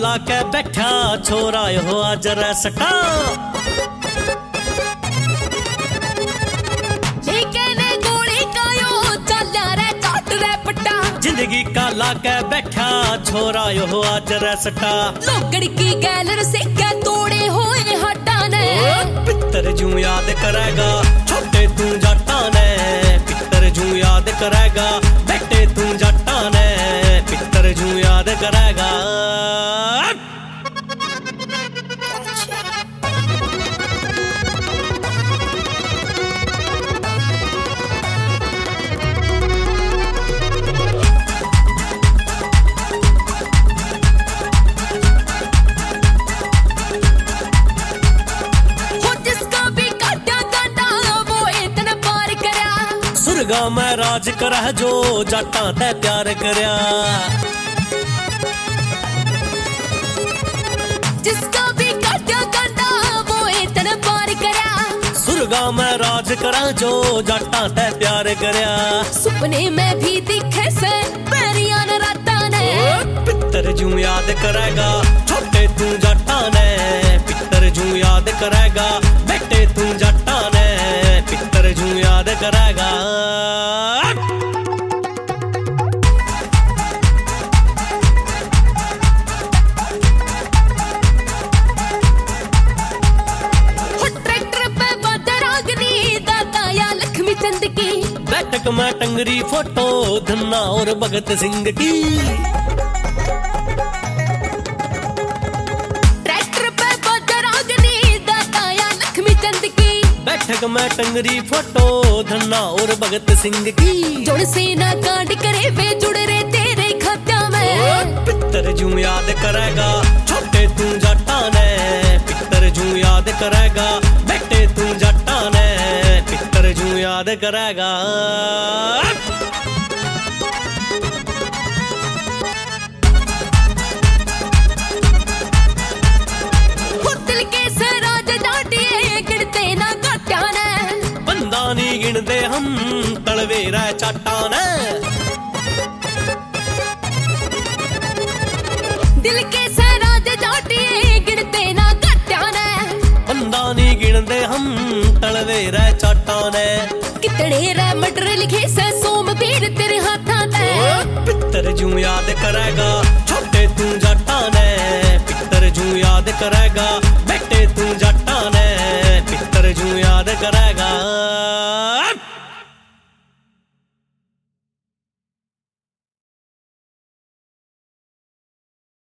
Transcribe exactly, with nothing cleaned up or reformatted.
ला के बैठा छोरा हो आज रसटा जिंदगी का ला के बैठा छोरा हो आज रसटा लोकड़ की गैलर से क्या तोड़े हुए हटा ने पितर जू याद करेगा छोटे तू जाटा ने पितर जू याद करेगा बेटे तू जाटा ने पितर जू याद करेगा सुरगा मैं राज कर जो जाटा ते प्यार करया जिसका भी काटा काटा वो इतना पार करया सुरगा मैं राज कर जो जाटा ते प्यार करया सुपने में भी दिखे से पैरियां राता ने पितर जू याद करेगा छोटे तू जाटा ने पितर जू याद करेगा बेटे तू जाटा ने पितर जू याद करेगा बैठक में टंगरी फोटो धन्ना और भगत सिंह की ट्रैक्टर पे बदरागनी दाता या लक्ष्मी चंद की बैठक में टंगरी फोटो धन्ना और भगत सिंह की जुड़ सेना कांड करे वे जुड़ रे तेरे खाता में पितर जू याद करेगा छोटे तू जाटा ने पितर जू याद करेगा बेटे तू जाटा ने पितर जू याद करेगा दिल के सराज डाटिए गिनते ना काटा ने बंदा नहीं गिनते हम तलवेरा चाटा ने दिल के सराज डाटिए गिनते ना काटा ने बंदा नहीं गिनते हम तलवेरा चाटा ने कितने रे मटर लिखे से सोम पीर तेरे हाथा ते पितर जू याद करेगा छोटे तू जाटा ने पितर जू याद करेगा